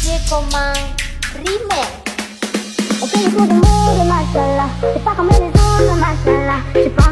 Coman Remix. On fait le tour du monde, machallah. C'est pas comme les autres, machallah. J'ai pas